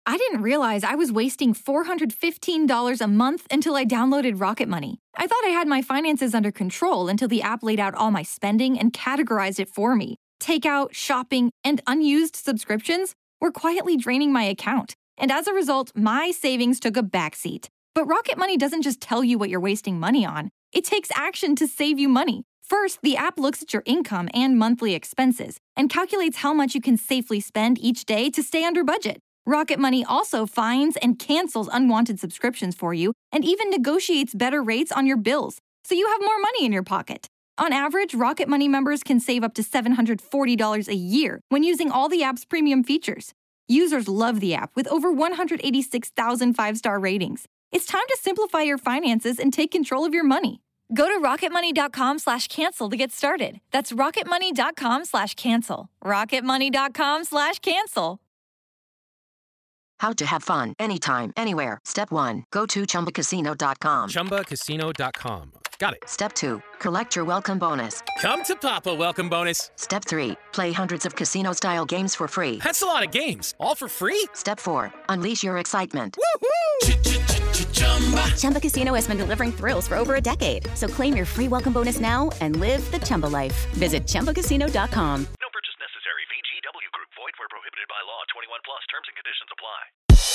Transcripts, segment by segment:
I didn't realize I was wasting $415 a month until I downloaded Rocket Money. I thought I had my finances under control until the app laid out all my spending and categorized it for me. Takeout, shopping, and unused subscriptions were quietly draining my account. And as a result, my savings took a backseat. But Rocket Money doesn't just tell you what you're wasting money on. It takes action to save you money. First, the app looks at your income and monthly expenses and calculates how much you can safely spend each day to stay under budget. Rocket Money also finds and cancels unwanted subscriptions for you and even negotiates better rates on your bills, so you have more money in your pocket. On average, Rocket Money members can save up to $740 a year when using all the app's premium features. Users love the app with over 186,000 five-star ratings. It's time to simplify your finances and take control of your money. Go to rocketmoney.com/cancel to get started. That's rocketmoney.com/cancel. rocketmoney.com/cancel. How to have fun anytime, anywhere. Step 1. Go to ChumbaCasino.com. ChumbaCasino.com. Got it. Step 2. Collect your welcome bonus. Come to Papa welcome bonus. Step 3. Play hundreds of casino-style games for free. That's a lot of games. All for free? Step 4. Unleash your excitement. Woohoo! Chumba Casino has been delivering thrills for over a decade. So claim your free welcome bonus now and live the Chumba life. Visit ChumbaCasino.com. No purchase necessary. VGW Group. Void where prohibited by law. 21 plus. Terms and conditions apply.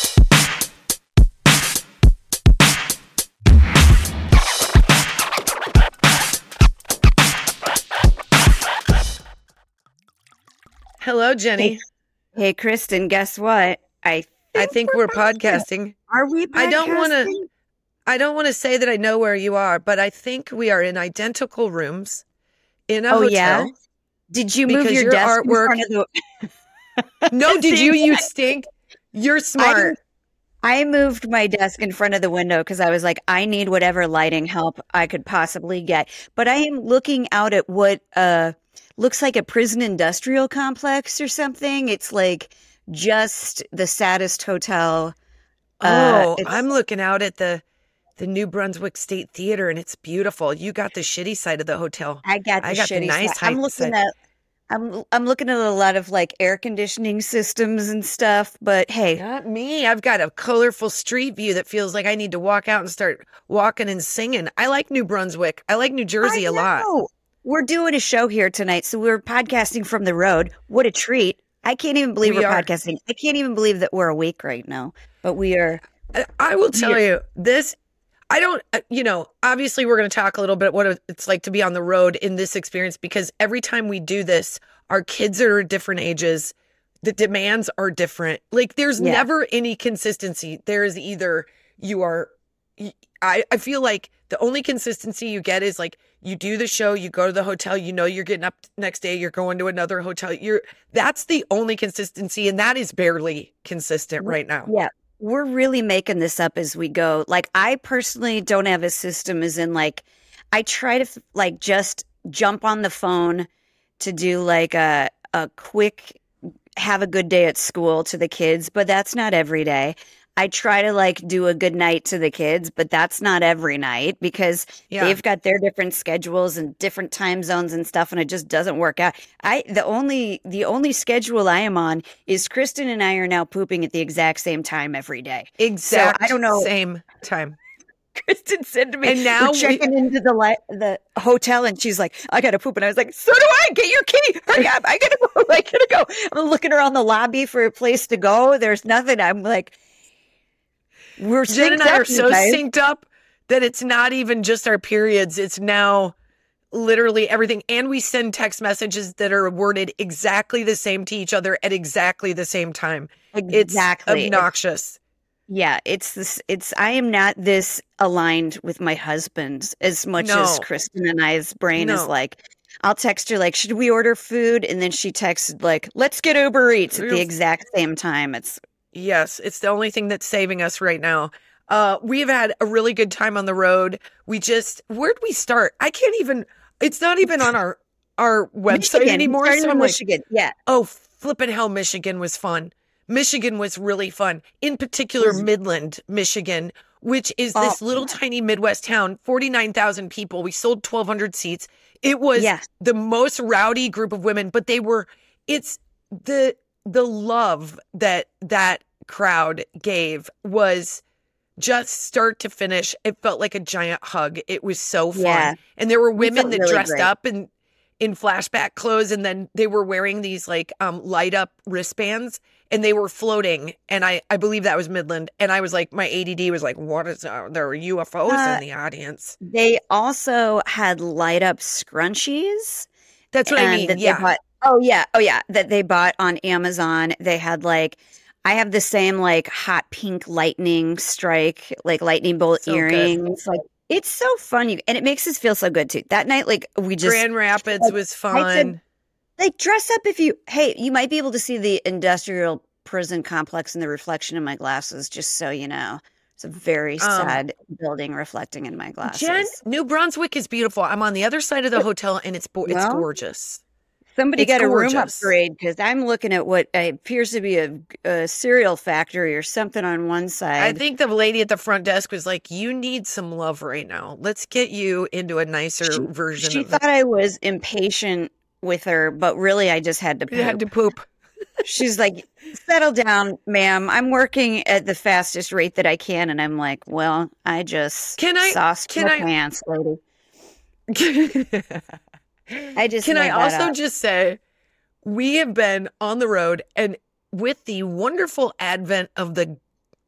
Hello, Jenny. Hey, Kristen, guess what? I think we're podcasting. Are we podcasting? I don't want to say that I know where you are, but I think we are in identical rooms in a hotel. Yeah? Did you move your desk artwork in front of the... No, did you? You stink. You're smart. I moved my desk in front of the window because I was like, I need whatever lighting help I could possibly get. But I am looking out at what looks like a prison industrial complex or something. It's like just the saddest hotel. I'm looking out at the New Brunswick State Theater, and it's beautiful. You got the shitty side of the hotel. I got the nice side. I'm looking at a lot of like air conditioning systems and stuff, but hey. Not me. I've got a colorful street view that feels like I need to walk out and start walking and singing. I like New Brunswick. I like New Jersey a lot. We're doing a show here tonight, so we're podcasting from the road. What a treat. I can't even believe we're podcasting. I can't even believe that we're awake right now, but we are. I will tell you this. I don't, obviously we're going to talk a little bit what it's like to be on the road in this experience, because every time we do this, our kids are different ages. The demands are different. Like there's never any consistency. There is either I feel like the only consistency you get is like you do the show, you go to the hotel, you're getting up next day, you're going to another hotel. That's the only consistency. And that is barely consistent right now. Yeah. We're really making this up as we go. Like, I personally don't have a system as in, like, I try to, like, just jump on the phone to do, like, a quick have a good day at school to the kids, but that's not every day. I try to, like, do a good night to the kids, but that's not every night because they've got their different schedules and different time zones and stuff, and it just doesn't work out. The only schedule I am on is Kristen and I are now pooping at the exact same time every day. So I don't know. Same time. Kristen said to me, and now we're checking into the hotel, and she's like, I gotta poop. And I was like, so do I. Get your kitty. Hurry up. I gotta go. I'm looking around the lobby for a place to go. There's nothing. I'm like, Jen and I are so synced up that it's not even just our periods. It's now literally everything. And we send text messages that are worded exactly the same to each other at exactly the same time. Exactly. It's obnoxious. I am not this aligned with my husband as much as Kristen and I's brain is like. I'll text her like, should we order food? And then she texted like, let's get Uber Eats at the exact same time. Yes, it's the only thing that's saving us right now. We've had a really good time on the road. Where'd we start? It's not even on our website anymore. So I'm Michigan. Yeah. Oh, flippin' hell, Michigan was fun. Michigan was really fun. In particular, Midland, Michigan, which is this little tiny Midwest town, 49,000 people. We sold 1,200 seats. It was the most rowdy group of women, but it's the love that crowd gave was just start to finish. It felt like a giant hug. It was so fun. Yeah. And there were women that really dressed great. up in flashback clothes, and then they were wearing these like light up wristbands, and they were floating. And I believe that was Midland. And I was like, my ADD was like, what is there are UFOs in the audience? They also had light up scrunchies. That's what I mean. that they Yeah. bought- oh yeah. That they bought on Amazon. They had like, I have the same like hot pink lightning strike, like lightning bolt So good. earrings. Like it's so fun. And it makes us feel so good too. That night, like we just Grand Rapids was fun. like dress up you might be able to see the industrial prison complex in the reflection in my glasses, just so you know. It's a very sad building reflecting in my glasses. Jen, New Brunswick is beautiful. I'm on the other side of the hotel, and it's Well, gorgeous. Somebody It's got a room gorgeous. upgrade because I'm looking at what appears to be a cereal factory or something on one I side. think the lady at the front desk was like, "You need some love right now. Let's get you into a nicer version She of thought I was impatient with her, but really I just had to You had to poop. poop." She's like, settle down, ma'am. I'm working at the fastest rate that I can. And I'm like, well, I just sauced my pants, lady. I just Can I made that also up. just say, we have been on the road, and with the wonderful advent of the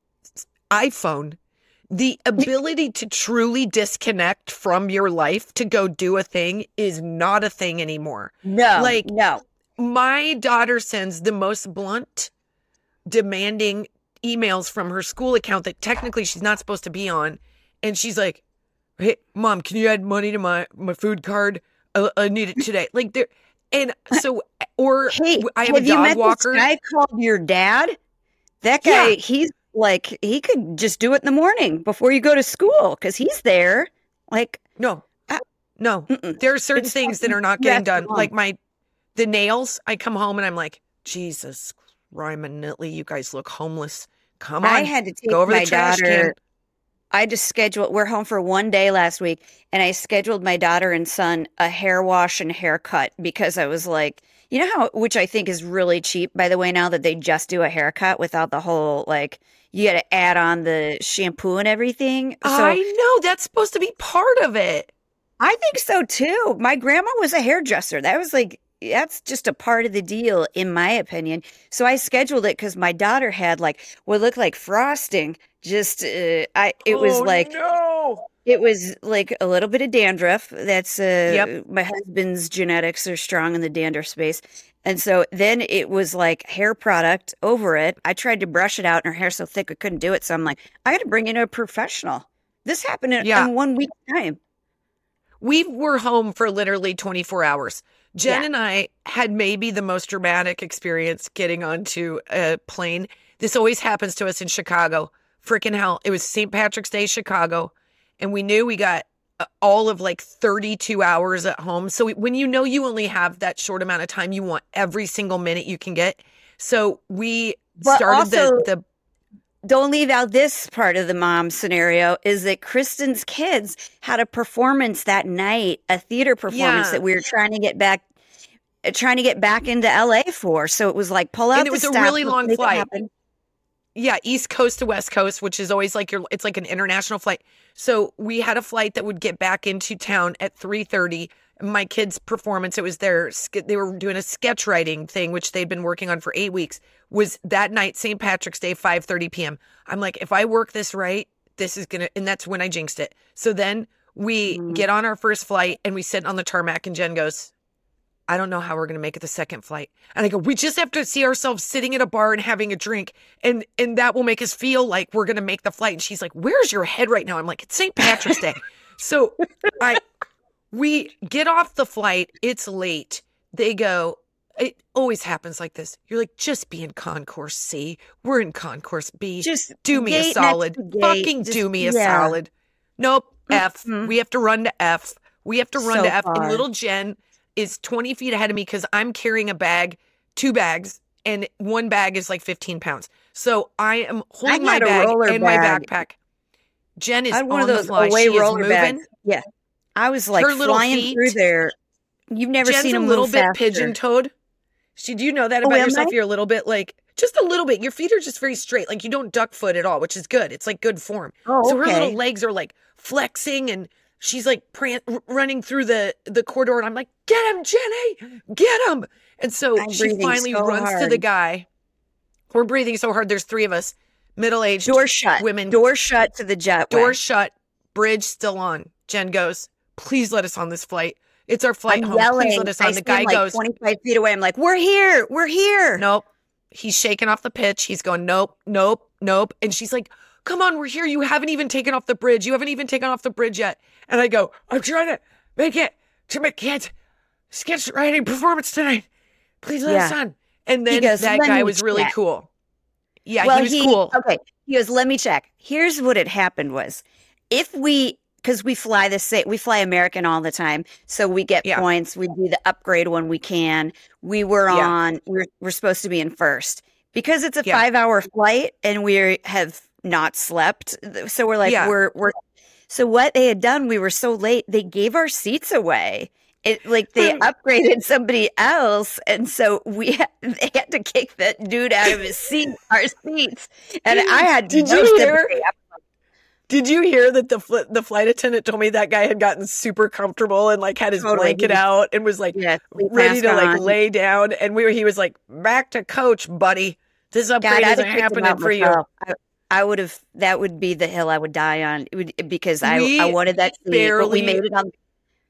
iPhone, the ability to truly disconnect from your life to go do a thing is not a thing anymore. No, Like, no. my daughter sends the most blunt, demanding emails from her school account that technically she's not supposed to be on. And she's like, "Hey, Mom, can you add money to my food card? I need it today." Like there, and so, or Hey, I have a you dog met walker. this guy called your dad? That guy, Yeah. he's like, he could just do it in the morning before you go to school because he's there. Like, No, no, mm-mm. there are certain It's things that fucking are not getting dressed done. wrong. Like the nails. I come home and I'm like, Jesus, Rymanitly, you guys look homeless. Come on, I had to take go over my the trash daughter. can. I just scheduled, we're home for one day last week, and I scheduled my daughter and son a hair wash and haircut because I was like, you know how, which I think is really cheap, by the way, now that they just do a haircut without the whole, like, you got to add on the shampoo and everything. So I know that's supposed to be part of it. I think so too. My grandma was a hairdresser. That was like, that's just a part of the deal, in my opinion. So I scheduled it because my daughter had like what looked like frosting. Just, it was like, no. it was like a little bit of dandruff. That's Yep. my husband's genetics are strong in the dandruff space. And so then it was like hair product over it. I tried to brush it out and her hair's so thick I couldn't do it. So I'm like, I got to bring in a professional. This happened in 1 week's time. We were home for literally 24 hours. Jen Yeah. and I had maybe the most dramatic experience getting onto a plane. This always happens to us in Chicago. Freaking hell. It was St. Patrick's Day, Chicago. And we knew we got all of like 32 hours at home. So when you know you only have that short amount of time, you want every single minute you can get. So we But started also- the Don't leave out this part of the mom scenario is that Kristen's kids had a performance that night, a theater performance Yeah. that we were trying to get back into LA for. So it was like pull out And it the was a stop, really let's long make it flight. happen. Yeah, East Coast to West Coast, which is always like it's like an international flight. So we had a flight that would get back into town at 3:30. My kids' performance, it was they were doing a sketch writing thing, which they'd been working on for 8 weeks, was that night, St. Patrick's Day, 5:30 p.m. I'm like, if I work this right, this is going to, and that's when I jinxed it. So then we get on our first flight and we sit on the tarmac and Jen goes, I don't know how we're going to make it the second flight. And I go, we just have to see ourselves sitting at a bar and having a drink. And that will make us feel like we're going to make the flight. And she's like, where's your head right now? I'm like, it's St. Patrick's Day. So we get off the flight. It's late. They go, it always happens like this. You're like, just be in Concourse C. We're in Concourse B. Just do me a gate solid. next to gate. Fucking Just- do me a yeah. solid. Nope. F. Mhm. We have to run to F. We have to run So to F. far. And little Jen is 20 feet ahead of me because I'm carrying a bag, 2 bags, and one bag is like 15 pounds. So I am holding my had a bag roller and my bag. backpack. Jen is I had one on of those the fly. away She is roller moving. bags. Yeah. I was like Her little flying feet. through there. You've never Jen's seen a them little move bit faster. pigeon-toed. Do you know that Oh, about am yourself? I? You're a little bit like, just a little bit. Your feet are just very straight. Like you don't duck foot at all, which is good. It's like good form. Oh, So her okay. little legs are like flexing and she's like running through the corridor. And I'm like, get him, Jenny, get him. And so I'm she breathing finally so runs to hard. the guy. We're breathing so hard. There's 3 of us, middle-aged Door shut. women. Door shut to the jetway. Door shut. Bridge still on. Jen goes, please let us on this flight. It's our flight I'm home. yelling. Please let us I on. The guy stand like goes, 25 feet away. I'm like, we're here. We're here. nope. He's shaking off the pitch. He's going, nope, nope, nope. And she's like, come on, we're here. You haven't even taken off the bridge. You haven't even taken off the bridge yet. And I go, I'm trying to make it to my kids' sketch writing performance tonight. Please let us on. And then goes, that "Let guy me was really check." cool. Yeah, Well, he was cool. Okay. He goes, let me check. Here's what had happened was because we fly American all the time. So we get Yeah. points. We do the upgrade when we can. We were Yeah. we're supposed to be in first because it's a Yeah. 5-hour flight and we have not slept. So we're like, Yeah. we're, so what they had done, we were so late, they gave our seats away. It like they upgraded somebody else, and so they had to kick that dude out of his seat, our seats, and I had Did no you hear? sympathy. Did you hear that the flight attendant told me that guy had gotten super comfortable and like had his Totally. blanket out and was like Yeah, sleep ready to mask like on. lay down, and he was like, back to coach, buddy. This God, upgrade I'd isn't have kicked him happening out for you. myself. I would have. That would be the hill I would die on. It would, because I We wanted that seat, but we barely- made it on.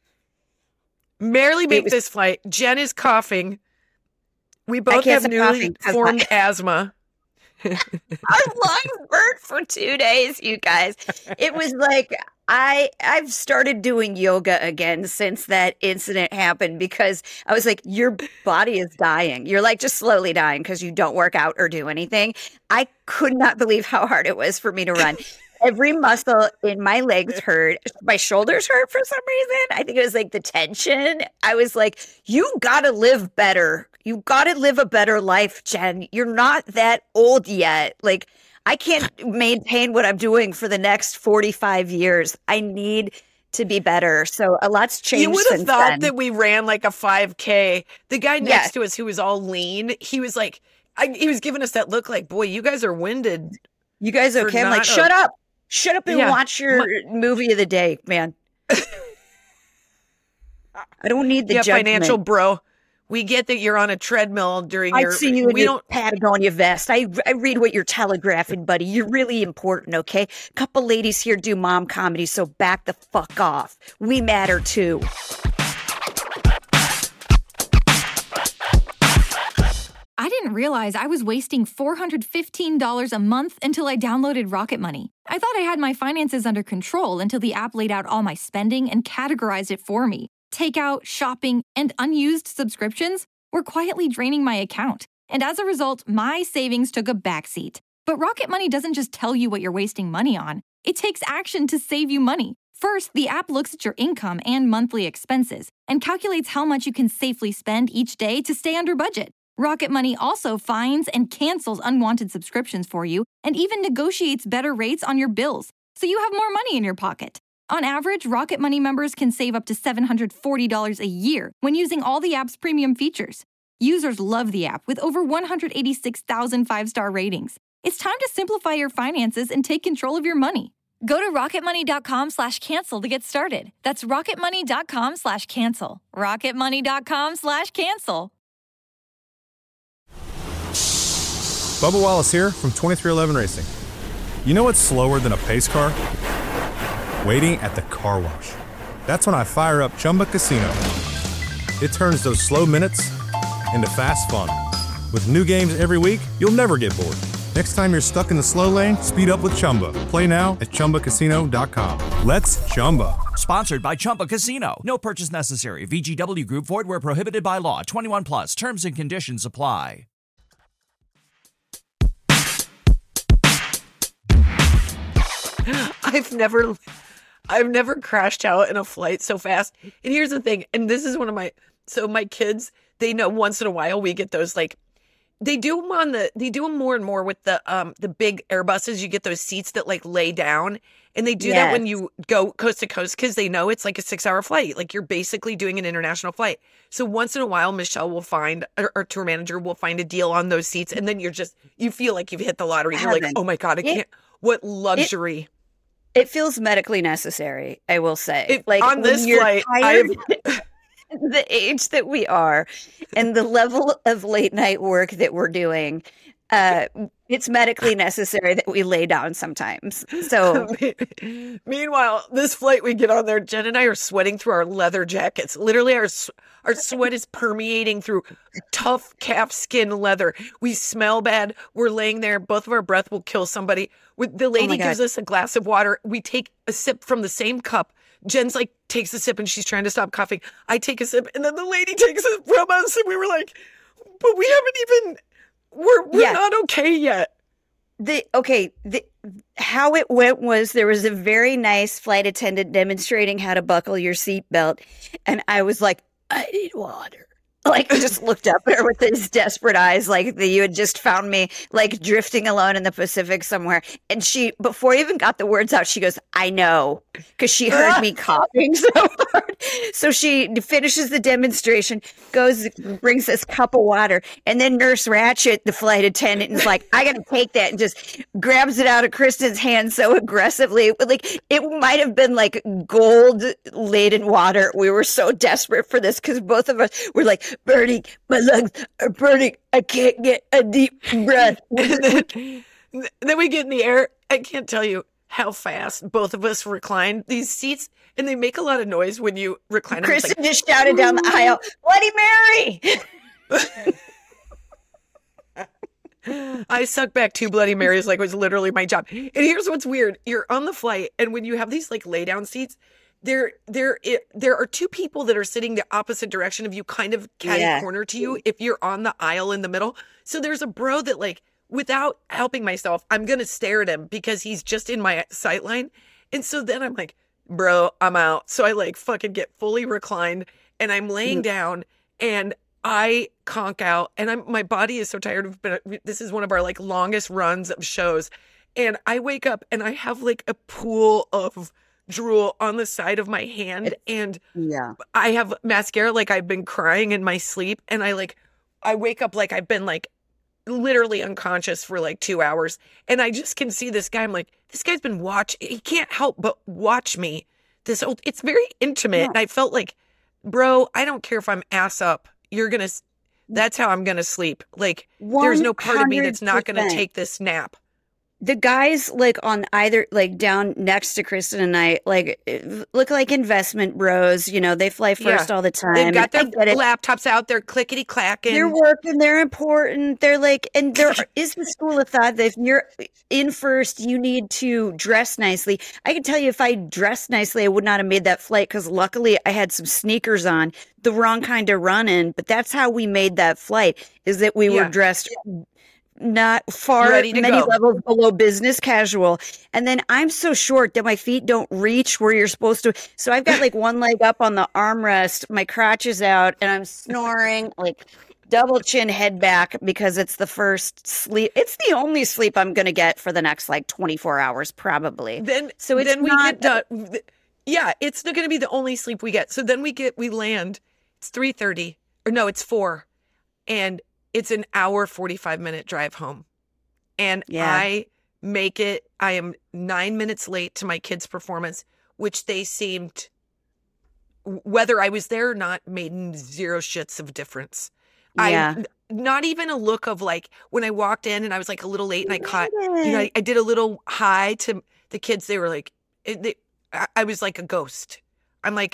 Barely make was- this flight. Jen is coughing. We both can't have stop newly coughing 'cause formed asthma. Our lungs burnt for 2 days, you guys. It was like I've started doing yoga again since that incident happened because I was like, your body is dying. You're like just slowly dying because you don't work out or do anything. I could not believe how hard it was for me to run. Every muscle in my legs hurt. My shoulders hurt for some reason. I think it was like the tension. I was like, you got to live better. You got to live a better life, Jen. You're not that old yet. Like, I can't maintain what I'm doing for the next 45 years. I need to be better. So a lot's changed. You would have since thought then. that we ran like a 5K. The guy next Yes. to us, who was all lean, he was like, he was giving us that look like, boy, you guys are winded. You guys for okay? I'm like, not a- shut up. Shut up and Yeah. watch your movie of the day, man. I don't need the Yeah, judgment. financial bro. We get that you're on a treadmill during I your. see you in we your don't. Patagonia vest. I read what you're telegraphing, buddy. You're really important, okay? Couple ladies here do mom comedy, so back the fuck off. We matter too. I didn't realize I was wasting $415 a month until I downloaded Rocket Money. I thought I had my finances under control until the app laid out all my spending and categorized it for me. Takeout, shopping, and unused subscriptions were quietly draining my account. And as a result, my savings took a backseat. But Rocket Money doesn't just tell you what you're wasting money on. It takes action to save you money. First, the app looks at your income and monthly expenses and calculates how much you can safely spend each day to stay under budget. Rocket Money also finds and cancels unwanted subscriptions for you and even negotiates better rates on your bills, so you have more money in your pocket. On average, Rocket Money members can save up to $740 a year when using all the app's premium features. Users love the app with over 186,000 five-star ratings. It's time to simplify your finances and take control of your money. Go to rocketmoney.com/cancel to get started. That's rocketmoney.com/cancel. rocketmoney.com/cancel. Bubba Wallace here from 2311 Racing. You know what's slower than a pace car? Waiting at the car wash. That's when I fire up Chumba Casino. It turns those slow minutes into fast fun. With new games every week, you'll never get bored. Next time you're stuck in the slow lane, speed up with Chumba. Play now at ChumbaCasino.com. Let's Chumba. Sponsored by Chumba Casino. No purchase necessary. VGW Group. Void where prohibited by law. 21 plus. Terms and conditions apply. I've never crashed out in a flight so fast. And here's the thing, and this is one of my kids, they know once in a while we get those like They do them more and more with the big Airbuses. You get those seats that like lay down, and they do that when you go coast to coast because they know it's like a 6-hour flight. Like you're basically doing an international flight. So once in a while, Michelle will find, our tour manager will find a deal on those seats, and then you feel like you've hit the lottery. You're like, oh my God, I can't. What luxury. It feels medically necessary, I will say. Like on this flight, the age that we are and the level of late night work that we're doing, it's medically necessary that we lay down sometimes. So meanwhile, this flight we get on there, Jen and I are sweating through our leather jackets. Literally our sweat is permeating through tough calf skin leather. We smell bad. We're laying there. Both of our breath will kill somebody. The lady gives us a glass of water. We take a sip from the same cup. Jen's like takes a sip and she's trying to stop coughing. I take a sip and then the lady takes it from us and we were like, but we haven't even, we're not okay yet. How it went was there was a very nice flight attendant demonstrating how to buckle your seatbelt. And I was like, I need water. Like, just looked up at her with these desperate eyes, like you had just found me, like, drifting alone in the Pacific somewhere. And she, before I even got the words out, she goes, I know, because she heard me coughing so hard. So she finishes the demonstration, brings this cup of water, and then Nurse Ratchet, the flight attendant, is like, I got to take that, and just grabs it out of Kristen's hand so aggressively. Like, it might have been like gold-laden water. We were so desperate for this because both of us were like, burning, my lungs are burning. I can't get a deep breath. Then we get in the air. I can't tell you how fast both of us recline these seats, and they make a lot of noise when you recline. Kristen just shouted down the aisle, Bloody Mary! I suck back 2 Bloody Marys like it was literally my job. And here's what's weird. You're on the flight, and when you have these like lay down seats, there are 2 people that are sitting the opposite direction of you, kind of catty corner to you if you're on the aisle in the middle. So there's a bro that, like, without helping myself, I'm going to stare at him because he's just in my sight line. And so then I'm like, bro, I'm out. So I like fucking get fully reclined and I'm laying down and I conk out and my body is so tired. This is one of our like longest runs of shows. And I wake up and I have like a pool of drool on the side of my hand and I have mascara, like I've been crying in my sleep, and I wake up like I've been like literally unconscious for like 2 hours, and I just can see this guy. I'm like, this guy's been he can't help but watch me. It's very intimate, and I felt like, bro, I don't care if I'm ass up, that's how I'm gonna sleep. Like 100%. There's no part of me that's not gonna take this nap. The guys like on either like down next to Kristen and I like look like investment bros. You know, they fly first all the time. They've got their laptops out. They're clickety clacking. They're working. They're important. They're like, and there is the school of thought that if you're in first, you need to dress nicely. I can tell you, if I dressed nicely, I would not have made that flight because luckily I had some sneakers on, the wrong kind of run in. But that's how we made that flight. Is that we were dressed. Not far, many levels below business casual. And then I'm so short that my feet don't reach where you're supposed to. So I've got like one leg up on the armrest, my crotch is out, and I'm snoring like double chin, head back, because it's the first sleep. It's the only sleep I'm going to get for the next like 24 hours, probably. It's not going to be the only sleep we get. So then we land. It's 3:30 or no, it's 4. And it's an hour, 45-minute drive home. And I make it. I am 9 minutes late to my kids' performance, which they seemed, whether I was there or not, made 0 shits of difference. Not even a look of like, when I walked in and I was like a little late and I caught, I did a little hi to the kids. They were like, I was like a ghost. I'm like,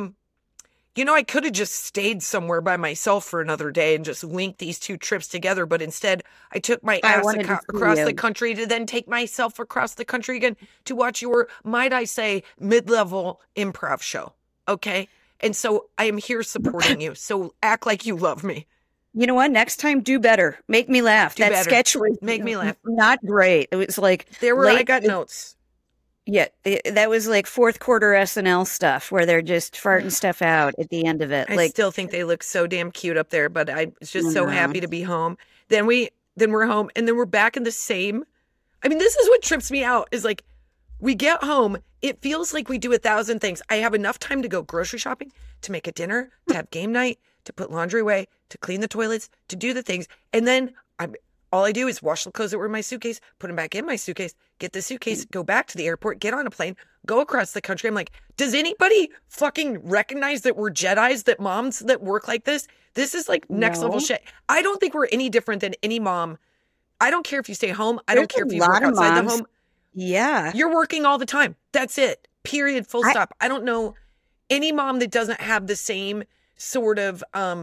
I could have just stayed somewhere by myself for another day and just linked these 2 trips together. But instead, I took my ass across the country to then take myself across the country again to watch your, might I say, mid-level improv show. Okay? And so I am here supporting you. So act like you love me. You know what? Next time, do better. Make me laugh. That sketch was make me laugh. Not great. It was like I got notes. Yeah, that was like fourth quarter SNL stuff where they're just farting stuff out at the end of it. I still think they look so damn cute up there, but I was just so happy to be home. Then we're home, and then we're back in the same. I mean, this is what trips me out is like, we get home, it feels like we do 1,000 things. I have enough time to go grocery shopping, to make a dinner, to have game night, to put laundry away, to clean the toilets, to do the things. And then all I do is wash the clothes that were in my suitcase, put them back in my suitcase, get the suitcase, go back to the airport, get on a plane, go across the country. I'm like, does anybody fucking recognize that we're Jedis, that moms that work like this? This is like next level shit. I don't think we're any different than any mom. I don't care if you stay home. I don't care if you work outside the home. Yeah. You're working all the time. That's it. Period. Full stop. I don't know any mom that doesn't have the same sort of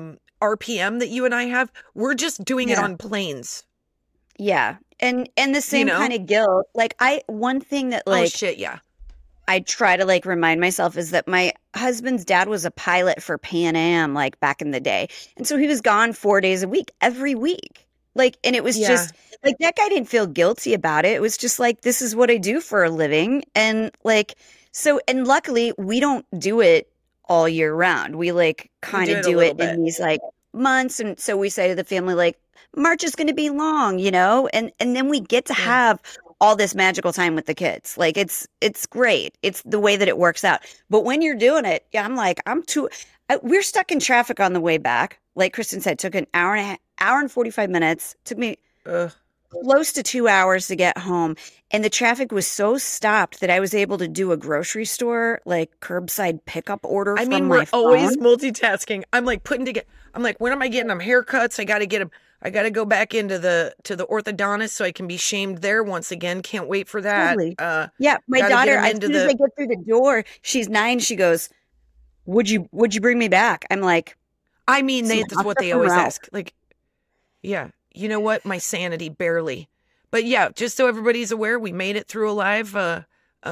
RPM that you and I have. We're just doing it on planes. Yeah. And the same kind of guilt. Like one thing that like, oh shit, yeah. I try to like remind myself is that my husband's dad was a pilot for Pan Am like back in the day. And so he was gone 4 days a week, every week. Like, and it was just like, that guy didn't feel guilty about it. It was just like, this is what I do for a living. And like, so, and luckily we don't do it all year round. We like kind of do it in these like months. And so we say to the family, like, March is going to be long, you know? And then we get to have all this magical time with the kids. Like it's great. It's the way that it works out. But when you're doing it, I'm like, we're stuck in traffic on the way back. Like Kristen said, took an hour and 45 minutes. Took me close to 2 hours to get home. And the traffic was so stopped that I was able to do a grocery store, like curbside pickup order from my phone. We're always multitasking. I'm like putting together, I'm like, when am I getting them haircuts? I got to get them. I got to go back into the orthodontist so I can be shamed there once again. Can't wait for that. Totally. Yeah, my daughter, as soon as I get through the door, she's 9. She goes, "Would you bring me back?" I'm like, I mean, that's what they always ask. Like, yeah, you know what? My sanity barely. But yeah, just so everybody's aware, we made it through alive. A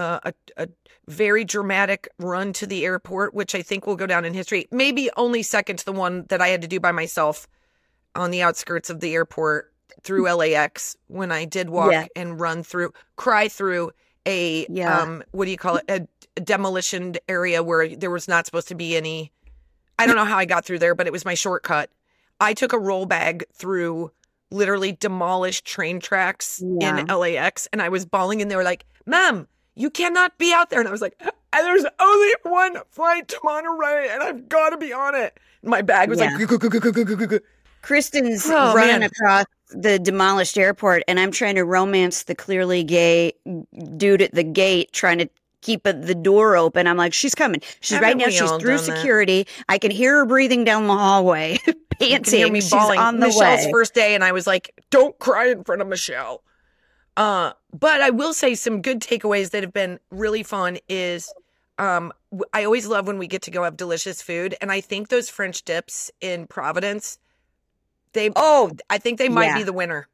very dramatic run to the airport, which I think will go down in history. Maybe only second to the one that I had to do by myself on the outskirts of the airport through LAX when I did walk and cry through a, what do you call it? A demolition area where there was not supposed to be any. I don't know how I got through there, but it was my shortcut. I took a roll bag through literally demolished train tracks in LAX, and I was bawling, and they were like, "Ma'am, you cannot be out there." And I was like, "There's only one flight to Monterey, and I've got to be on it." And my bag was like, Kristen's running across the demolished airport, and I'm trying to romance the clearly gay dude at the gate, trying to keep the door open. I'm like, she's coming. She's right now. She's through security. I can hear her breathing down the hallway, panting. She's on the Michelle's way. first day, and I was like, "Don't cry in front of Michelle." But I will say some good takeaways that have been really fun is I always love when we get to go have delicious food, and I think those French dips in Providence, I think they might be the winner.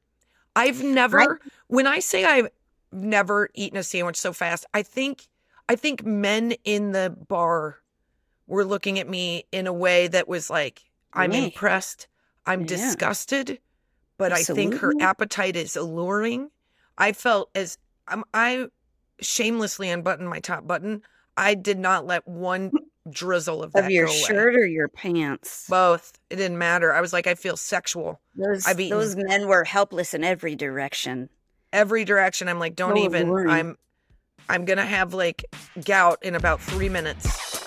When I say I've never eaten a sandwich so fast, I think men in the bar were looking at me in a way that was like, I'm impressed, I'm disgusted, but I think her appetite is alluring. I felt as I shamelessly unbuttoned my top button. I did not let one drizzle of that of your go away. shirt or your pants. Both. It didn't matter. I was like, I feel sexual. Those men were helpless in every direction. Every direction. I'm like, don't even. Alluring. I'm gonna have like gout in about 3 minutes.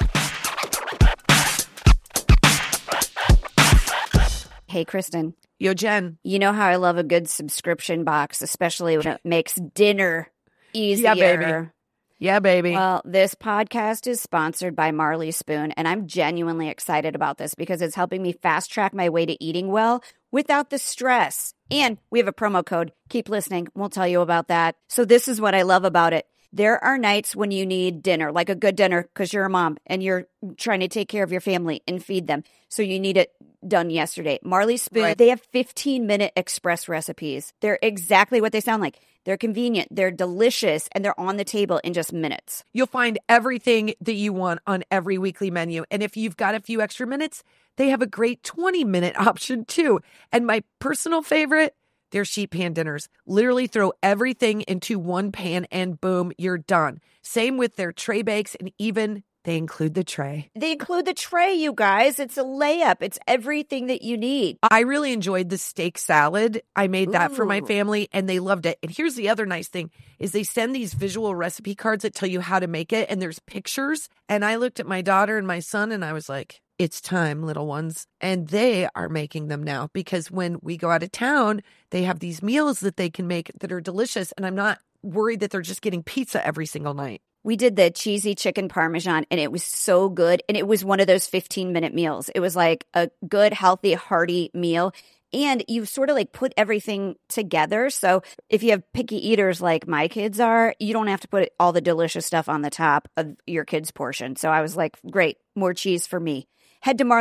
Hey, Kristen. Yo, Jen. You know how I love a good subscription box, especially when it makes dinner easier. Yeah, baby. Yeah, baby. Well, this podcast is sponsored by Marley Spoon, and I'm genuinely excited about this because it's helping me fast track my way to eating well without the stress. And we have a promo code. Keep listening. We'll tell you about that. So this is what I love about it. There are nights when you need dinner, like a good dinner, because you're a mom and you're trying to take care of your family and feed them. So you need it done yesterday. Marley Spoon, They have 15-minute express recipes. They're exactly what they sound like. They're convenient, they're delicious, and they're on the table in just minutes. You'll find everything that you want on every weekly menu. And if you've got a few extra minutes, they have a great 20-minute option too. And my personal favorite, their sheet pan dinners. Literally throw everything into one pan and boom, you're done. Same with their tray bakes and even They include the tray. They include the tray, you guys. It's a layup. It's everything that you need. I really enjoyed the steak salad. I made that for my Ooh. family and they loved it. And here's the other nice thing is they send these visual recipe cards that tell you how to make it and there's pictures. And I looked at my daughter and my son and I was like, it's time, little ones. And they are making them now because when we go out of town, they have these meals that they can make that are delicious. And I'm not worried that they're just getting pizza every single night. We did the cheesy chicken parmesan and it was so good. And it was one of those 15-minute meals. It was like a good, healthy, hearty meal. And you sort of like put everything together. So if you have picky eaters like my kids are, you don't have to put all the delicious stuff on the top of your kid's portion. So I was like, great, more cheese for me. Head to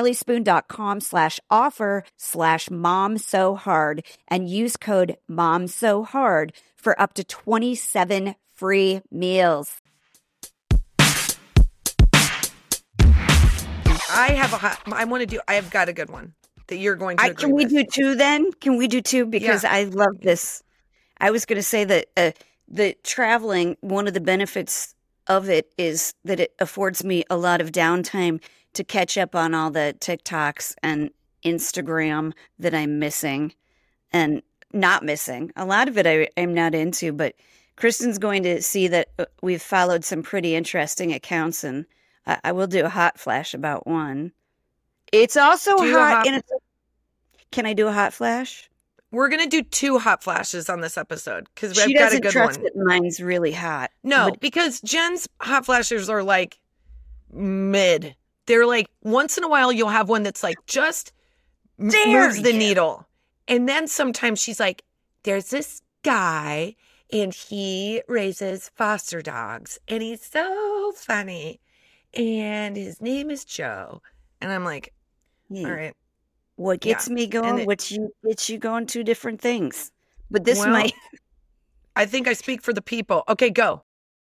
marleyspoon.com/offer/momsohard and use code momsohard for up to 27 free meals. I have got a good one that you're going to agree Can we with. do two then? Can we do two? Because I love this. I was going to say that the traveling, one of the benefits of it is that it affords me a lot of downtime to catch up on all the TikToks and Instagram that I'm missing and not missing. A lot of it I'm not into, but Kristen's going to see that we've followed some pretty interesting accounts, and I will do a hot flash about one. It's also hot. Can I do a hot flash? We're going to do 2 hot flashes on this episode because She I've got a doesn't good trust one. that mine's really hot. No, because Jen's hot flashes are like mid. They're like once in a while you'll have one that's like just moves the needle. And then sometimes she's like, there's this guy and he raises foster dogs and he's so funny. And his name is Joe. And I'm like, all right. What gets me going, gets you going, 2 different things. But this might. I think I speak for the people. Okay, go.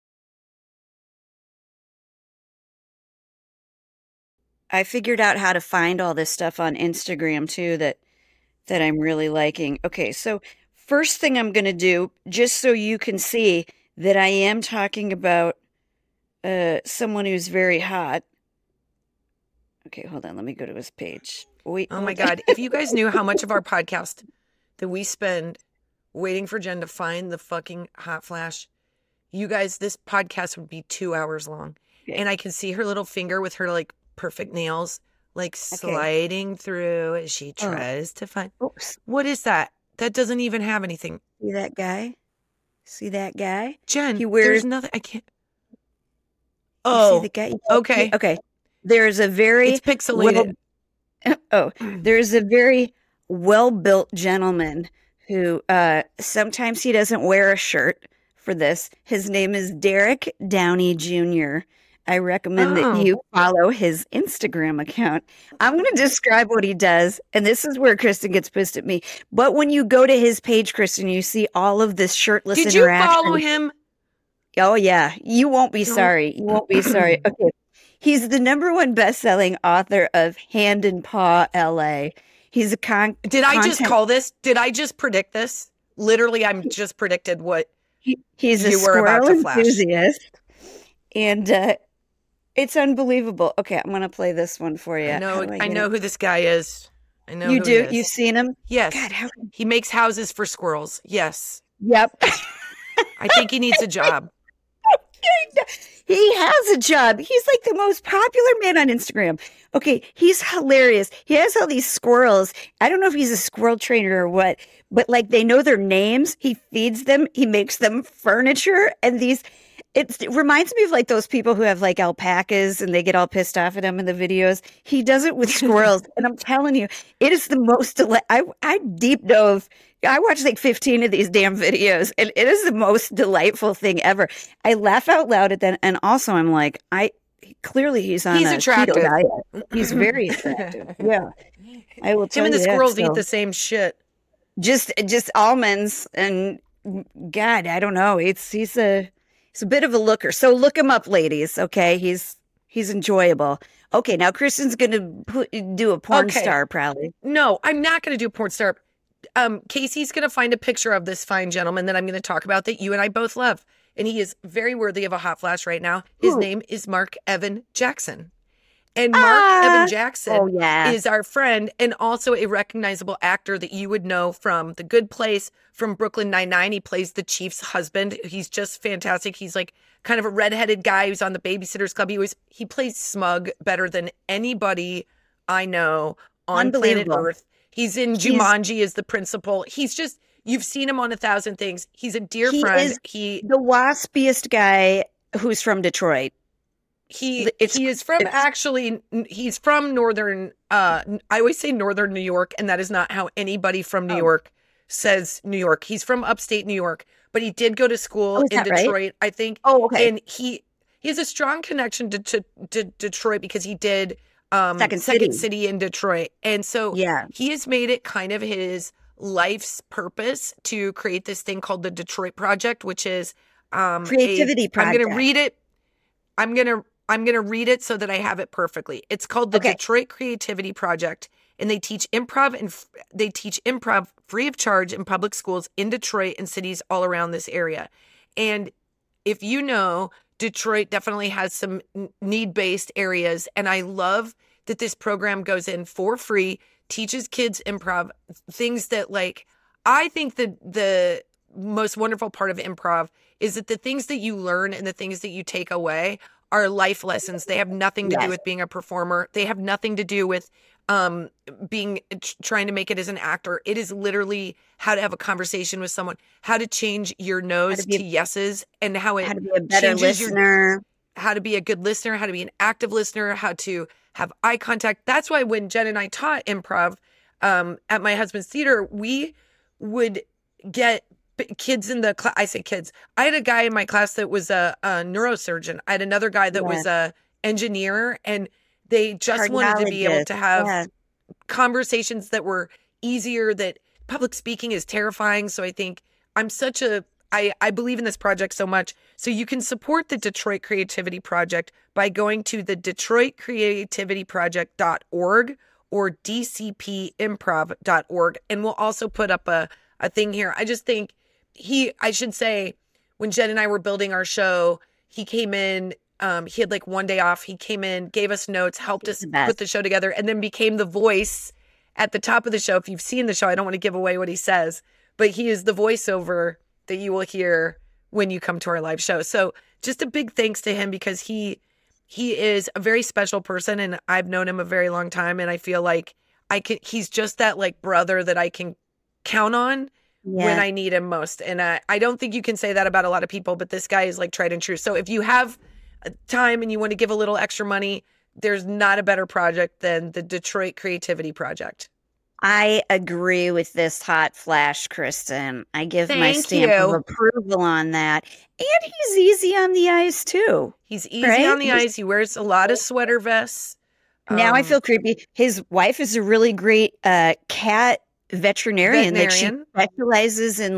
I figured out how to find all this stuff on Instagram too that I'm really liking. Okay, so first thing I'm going to do, just so you can see that I am talking about someone who's very hot. Okay, hold on. Let me go to his page. Wait. Oh my God. If you guys knew how much of our podcast that we spend waiting for Jen to find the fucking hot flash, you guys, this podcast would be 2 hours long. Okay. And I can see her little finger with her like perfect nails, like sliding through as she tries to find. Oops. What is that? That doesn't even have anything. See that guy? See that guy? Jen, he wears... there's nothing. I can't. Oh, see the guy? Okay. Okay. There's a very... It's pixelated. There's a very well-built gentleman who sometimes he doesn't wear a shirt for this. His name is Derek Downey Jr. I recommend that you follow his Instagram account. I'm going to describe what he does, and this is where Kristen gets pissed at me. But when you go to his page, Kristen, you see all of this shirtless interaction. Did you follow him? Oh, yeah. You won't be sorry. You won't be sorry. Okay. He's the #1 best-selling author of Hand and Paw LA. He's a Did I just call this? Did I just predict this? Literally, I'm just predicted what he's a squirrel enthusiast. And it's unbelievable. Okay, I'm going to play this one for you. I know who this guy is. I know you who do? He is. You've seen him? Yes. God, he makes houses for squirrels. Yes. Yep. I think he needs a job. He has a job. He's like the most popular man on Instagram. Okay, he's hilarious. He has all these squirrels. I don't know if he's a squirrel trainer or what, but like they know their names. He feeds them. He makes them furniture. And it reminds me of like those people who have like alpacas and they get all pissed off at him in the videos. He does it with squirrels. And I'm telling you, it is the most I deep dove. I watched like 15 of these damn videos, and it is the most delightful thing ever. I laugh out loud at that, and also I'm like, clearly he's on a attractive keto diet. He's very attractive. Yeah, I will tell you. Him and the squirrels eat the same shit. Just almonds, and God, I don't know. He's a bit of a looker. So look him up, ladies. Okay, he's enjoyable. Okay, now Kristen's gonna do a porn star, probably. No, I'm not gonna do a porn star. Casey's going to find a picture of this fine gentleman that I'm going to talk about that you and I both love. and he is very worthy of a hot flash right now. His name is Mark Evan Jackson. And Mark Evan Jackson is our friend and also a recognizable actor that you would know from The Good Place, from Brooklyn Nine-Nine. He plays the chief's husband. He's just fantastic. He's like kind of a redheaded guy who's on the Babysitters Club. He plays smug better than anybody I know on planet Earth. He's in Jumanji as the principal. He's just, you've seen him on 1,000 things. He's a dear friend. He is the waspiest guy who's from Detroit. He is from he's from northern, I always say northern New York, and that is not how anybody from New York says New York. He's from upstate New York, but he did go to school in Detroit, right? I think. Oh, okay. And he has a strong connection to Detroit because he did Second City in Detroit. And so he has made it kind of his life's purpose to create this thing called the Detroit Project, which is Creativity Project. I'm going to read it. I'm going to read it so that I have it perfectly. It's called the Detroit Creativity Project, and they teach improv free of charge in public schools in Detroit and cities all around this area. And if you know, Detroit definitely has some need-based areas, and I love that this program goes in for free, teaches kids improv, things that I think that the most wonderful part of improv is that the things that you learn and the things that you take away are life lessons. They have nothing to do with being a performer. They have nothing to do with trying to make it as an actor. It is literally how to have a conversation with someone, how to change your no's to yeses, and how to be a better listener, how to be a good listener, how to be an active listener, how to have eye contact. That's why when Jen and I taught improv at my husband's theater, we would get kids in the class. I say kids. I had a guy in my class that was a neurosurgeon. I had another guy that was a engineer, and they just wanted to be able to have conversations that were easier, that public speaking is terrifying. So I think I believe in this project so much. So you can support the Detroit Creativity Project by going to the DetroitCreativityProject.org or DCPimprov.org. And we'll also put up a thing here. I just think I should say, when Jen and I were building our show, he came in, he had one day off. He came in, gave us notes, helped us put the show together, and then became the voice at the top of the show. If you've seen the show, I don't want to give away what he says, but he is the voiceover that you will hear when you come to our live show. So just a big thanks to him, because he is a very special person, and I've known him a very long time, and I feel like he's just that brother that I can count on when I need him most. And I don't think you can say that about a lot of people, but this guy is tried and true. So if you have time and you want to give a little extra money, there's not a better project than the Detroit Creativity Project. I agree with this hot flash, Kristen. I give my stamp of approval on that. And he's easy on the eyes too. He's easy on the eyes. He wears a lot of sweater vests. Now I feel creepy. His wife is a really great cat veterinarian. Like, she specializes in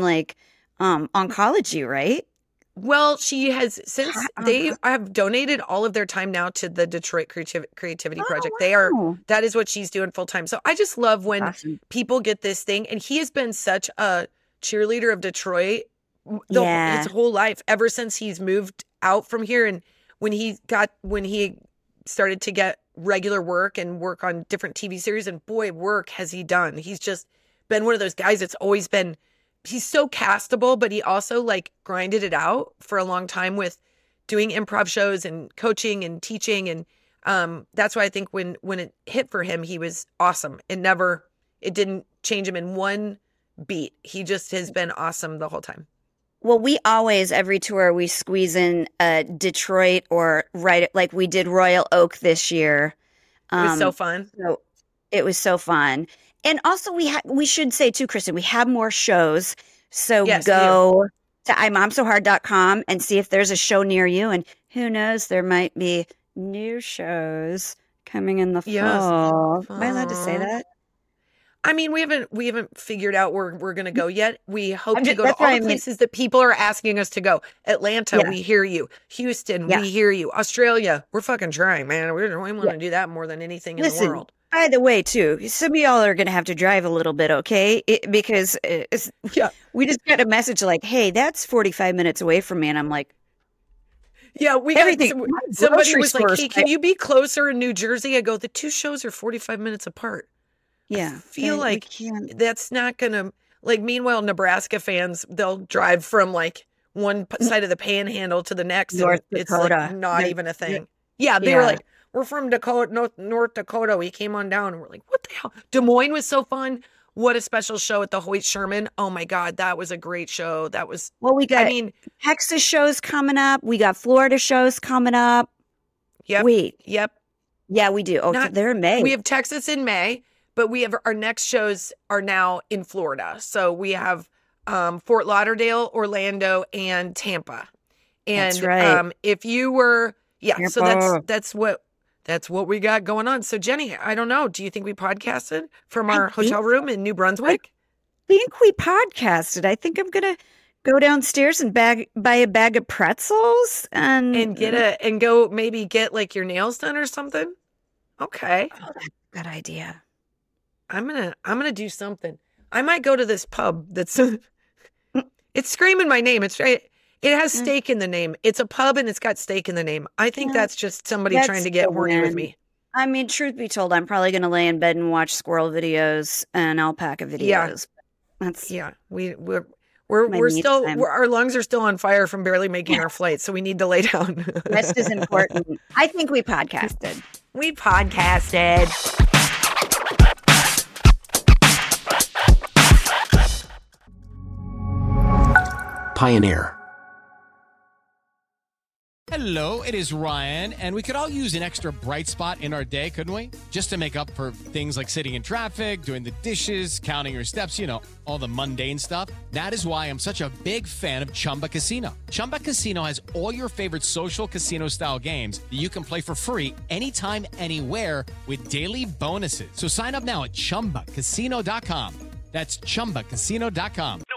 oncology, right? Well, she has, since they have donated all of their time now to the Detroit Creativity Project. That is what she's doing full time. So I just love when people get this thing, and he has been such a cheerleader of Detroit his whole life, ever since he's moved out from here. And when he started to get regular work and work on different TV series, and boy, work has he done. He's just been one of those guys that's always been, he's so castable, but he also grinded it out for a long time with doing improv shows and coaching and teaching. And that's why I think when it hit for him, he was awesome. It didn't change him in one beat. He just has been awesome the whole time. Well, we always, every tour, we squeeze in Detroit, or like we did Royal Oak this year. It was so fun. So it was so fun. And also we should say too, Kristen, we have more shows. So go to imomsohard.com and see if there's a show near you. And who knows, there might be new shows coming in the fall. Am I allowed to say that? I mean, we haven't figured out where we're going to go yet. We hope to go to all the places that people are asking us to go. Atlanta, we hear you. Houston, we hear you. Australia, we're fucking trying, man. We want to do that more than anything in the world. By the way, too, some of y'all are going to have to drive a little bit, okay? Because we just got a message like, hey, that's 45 minutes away from me. And I'm like, yeah, we everything. got somebody was like, hey, can you be closer in New Jersey? I go, the two shows are 45 minutes apart. Yeah. I feel like that's not going to, like, meanwhile, Nebraska fans, they'll drive from like one side of the panhandle to the next. North and Dakota. It's like not even a thing. Yeah, they were like, we're from Dakota, North Dakota. We came on down and we're like, what the hell? Des Moines was so fun. What a special show at the Hoyt Sherman. Oh my God, that was a great show. That was, we got Texas shows coming up. We got Florida shows coming up. Yep. Yep. Yeah, we do. Oh, they're in May. We have Texas in May, but we have our next shows are now in Florida. So we have Fort Lauderdale, Orlando, and Tampa. And that's right. If you were, Tampa. So that's what we got going on. So, Jenny, I don't know. Do you think we podcasted from our hotel room in New Brunswick? I think we podcasted. I think I'm going to go downstairs and buy a bag of pretzels and go maybe get like your nails done or something. Okay. Oh, that's a good idea. I'm going to do something. I might go to this pub that's it's screaming my name. It has steak in the name. It's a pub and it's got steak in the name. I think that's just somebody trying to get horny with me. I mean, truth be told, I'm probably going to lay in bed and watch squirrel videos and alpaca videos. We're still our lungs are still on fire from barely making our flight, so we need to lay down. Rest is important. I think we podcasted. We podcasted. Pioneer. Hello, it is Ryan, and we could all use an extra bright spot in our day, couldn't we? Just to make up for things like sitting in traffic, doing the dishes, counting your steps, all the mundane stuff. That is why I'm such a big fan of Chumba Casino. Chumba Casino has all your favorite social casino-style games that you can play for free anytime, anywhere with daily bonuses. So sign up now at ChumbaCasino.com. That's ChumbaCasino.com.